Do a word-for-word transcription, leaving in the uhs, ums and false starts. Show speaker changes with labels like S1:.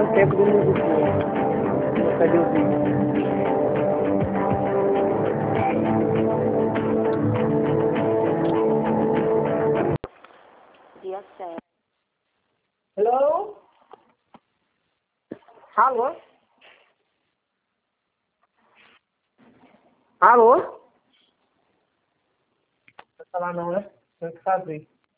S1: é o tempo do mundo todo. Cadê o vídeo?
S2: Dia sete.
S1: Hello? Alô? Alô? Não vai falar não, né? Tem que fazer.